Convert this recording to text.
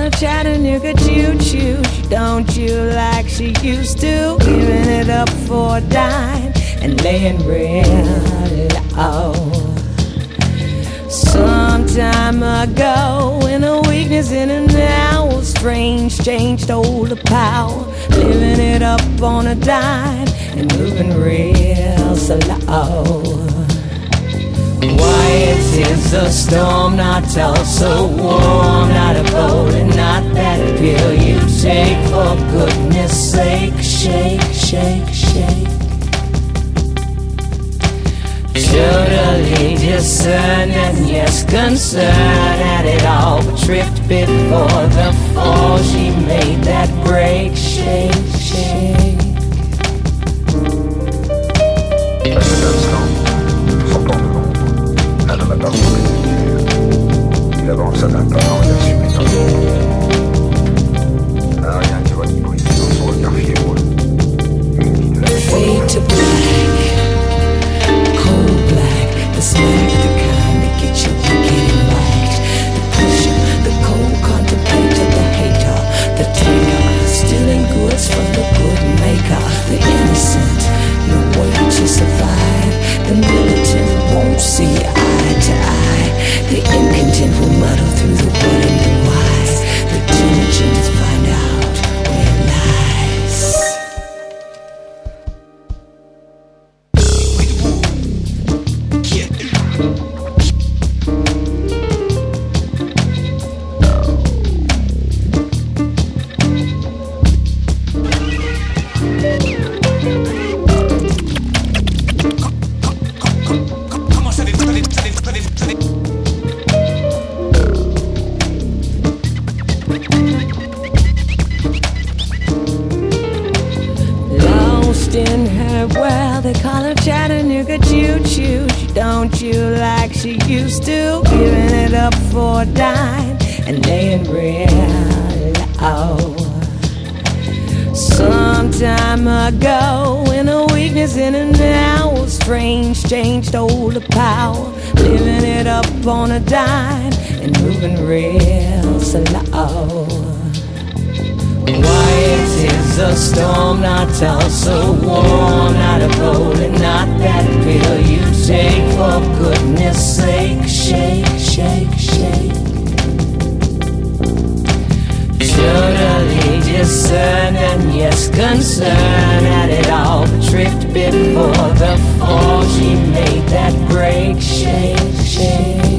her Chattanooga choo-choo. She don't chew like she used to, giving it up for a dime and laying real low. Some time ago, when her weakness in her now was strange, changed all the power, living it up on a dime and moving real slow. Quiet is a storm, not tall, so warm, not a bowl and not that pill you take for goodness sake. Shake, shake, shake. Totally discerned and yes, concerned at it all, but tripped before the fall. She made that break. Shake, shake. Il avance à d'un pas, il assume énormément. Rien qui voit ni bruit dans son regard fiévreux. Fade to black, cold black, the smack, the kind that gets you wicked and whacked. The pusher, the cold contemplator, the hater, the taker, stealing goods from the good maker. The innocent, no way to survive. The militant won't see eye to eye. The incontent will muddle through the what and the why. The diligent find out where it lies. In her well, they call her Chattanooga choo-choo. She don't chew like she used to, giving it up for a dime and laying real low. Some time ago, when her weakness in her now was strange, changed all the power, living it up on a dime and moving real slow. Quiet is a storm, not tall, so warm, not a bowl and not that pill you take for goodness sake. Shake, shake, shake. Totally discerned and yes, concerned at it all, but tripped before the fall. She made that break. Shake, shake.